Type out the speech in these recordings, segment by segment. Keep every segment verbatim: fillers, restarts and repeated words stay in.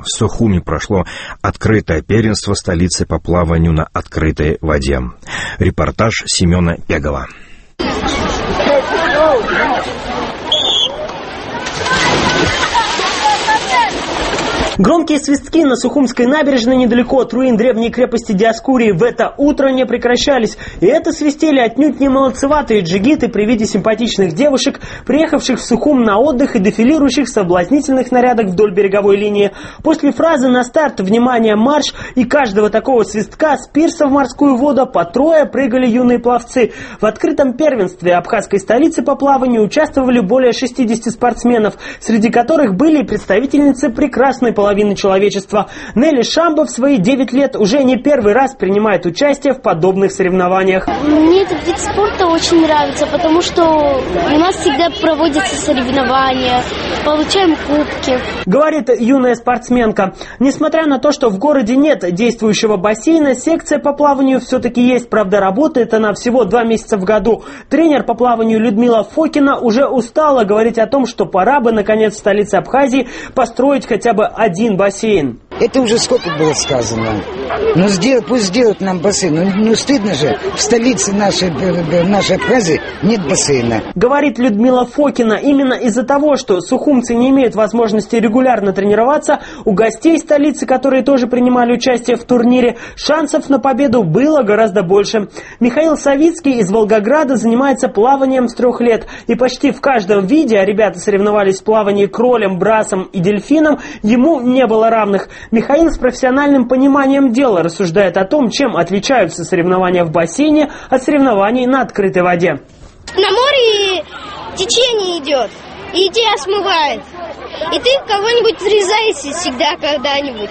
В Сухуми прошло открытое первенство столицы по плаванию на открытой воде. Репортаж Семена Пегова. Громкие свистки на Сухумской набережной недалеко от руин древней крепости Диоскурии в это утро не прекращались. И это свистели отнюдь не молодцеватые джигиты при виде симпатичных девушек, приехавших в Сухум на отдых и дефилирующих в соблазнительных нарядах вдоль береговой линии. После фразы «на старт, внимание, марш» и каждого такого свистка с пирса в морскую воду по трое прыгали юные пловцы. В открытом первенстве абхазской столицы по плаванию участвовали более шестидесяти спортсменов, среди которых были представительницы прекрасной половины половины человечества. Нелли Шамба в свои девять лет уже не первый раз принимает участие в подобных соревнованиях. Мне этот вид спорта очень нравится, потому что у нас всегда проводятся соревнования, получаем кубки. Говорит юная спортсменка. Несмотря на то, что в городе нет действующего бассейна, секция по плаванию все-таки есть. Правда, работает она всего два месяца в году. Тренер по плаванию Людмила Фокина уже устала говорить о том, что пора бы, наконец, в столице Абхазии построить хотя бы один один бассейн. Это уже сколько было сказано. Ну, сделай, пусть сделают нам бассейн. Ну, не стыдно же. В столице нашей, нашей Абхазии нет бассейна. Говорит Людмила Фокина. Именно из-за того, что сухумцы не имеют возможности регулярно тренироваться, у гостей столицы, которые тоже принимали участие в турнире, шансов на победу было гораздо больше. Михаил Савицкий из Волгограда занимается плаванием с трех лет. И почти в каждом виде, а ребята соревновались в плавании кролем, брасом и дельфином, ему не было равных. Михаил с профессиональным пониманием дела рассуждает о том, чем отличаются соревнования в бассейне от соревнований на открытой воде. На море течение идет, и тебя смывает. И ты кого-нибудь врезаешься всегда когда-нибудь.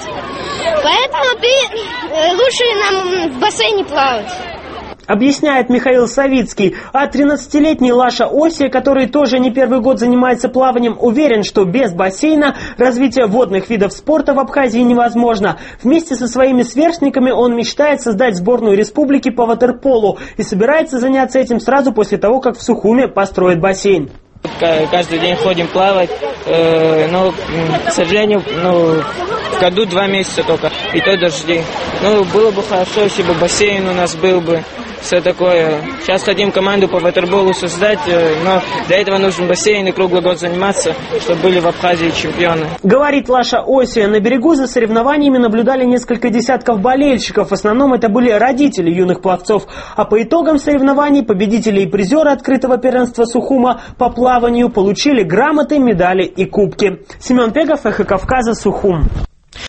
Поэтому ты лучше нам в бассейне плавать. Объясняет Михаил Савицкий. А тринадцатилетний Лаша Осия, который тоже не первый год занимается плаванием, уверен, что без бассейна развитие водных видов спорта в Абхазии невозможно. Вместе со своими сверстниками он мечтает создать сборную республики по ватерполу и собирается заняться этим сразу после того, как в Сухуме построят бассейн. Каждый день ходим плавать, э, но, к сожалению, ну, в году два месяца только, и то дожди. Ну, было бы хорошо, если бы бассейн у нас был бы, все такое. Сейчас хотим команду по ватерболу создать, но для этого нужен бассейн и круглый год заниматься, чтобы были в Абхазии чемпионы. Говорит Лаша Осия. На берегу за соревнованиями наблюдали несколько десятков болельщиков. В основном это были родители юных пловцов. А по итогам соревнований победители и призеры открытого первенства Сухума по плаванию получили грамоты, медали и кубки. Семен Пегов, Эхо Кавказа, Сухум.